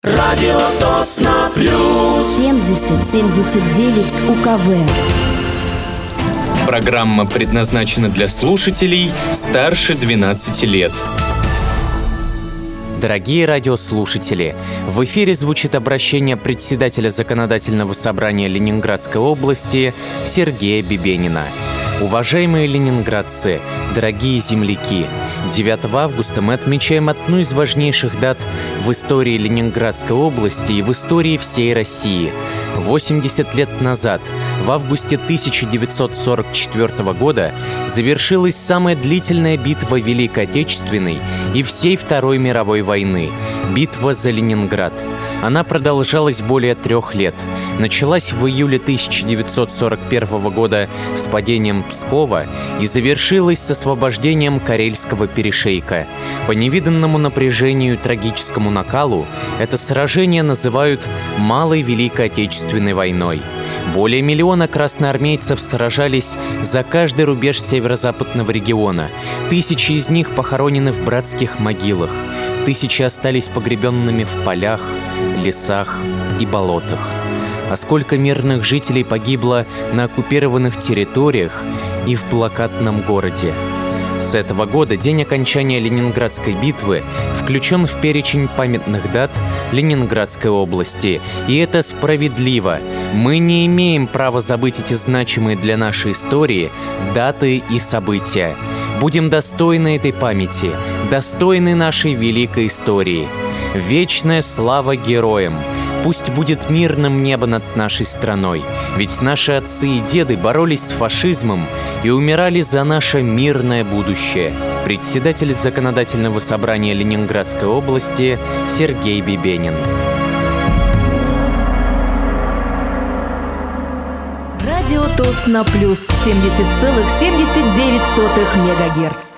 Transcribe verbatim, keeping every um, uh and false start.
Радио Тосно Плюс семьдесят семьдесят девять УКВ. Программа предназначена для слушателей старше двенадцати лет. Дорогие радиослушатели, в эфире звучит обращение председателя Законодательного собрания Ленинградской области Сергея Бибенина. Уважаемые ленинградцы, дорогие земляки, девятого августа мы отмечаем одну из важнейших дат в истории Ленинградской области и в истории всей России. восемьдесят лет назад, в августе тысяча девятьсот сорок четвёртого года, завершилась самая длительная битва Великой Отечественной и всей Второй мировой войны – битва за Ленинград. Она продолжалась более трех лет. Началась в июле тысяча девятьсот сорок первого года с падением Пскова и завершилась с освобождением Карельского перешейка. По невиданному напряжению и трагическому накалу это сражение называют «Малой Великой Отечественной войной». Более миллиона красноармейцев сражались за каждый рубеж северо-западного региона. Тысячи из них похоронены в братских могилах. Тысячи остались погребенными в полях, лесах и болотах. А сколько мирных жителей погибло на оккупированных территориях и в блокадном городе. С этого года день окончания Ленинградской битвы включен в перечень памятных дат Ленинградской области. И это справедливо. Мы не имеем права забыть эти значимые для нашей истории даты и события. Будем достойны этой памяти, достойны нашей великой истории. Вечная слава героям! Пусть будет мирным небо над нашей страной, ведь наши отцы и деды боролись с фашизмом и умирали за наше мирное будущее. Председатель Законодательного собрания Ленинградской области Сергей Бибенин. Радио Тосно Плюс семьдесят целых семьдесят девять сотых мегагерц.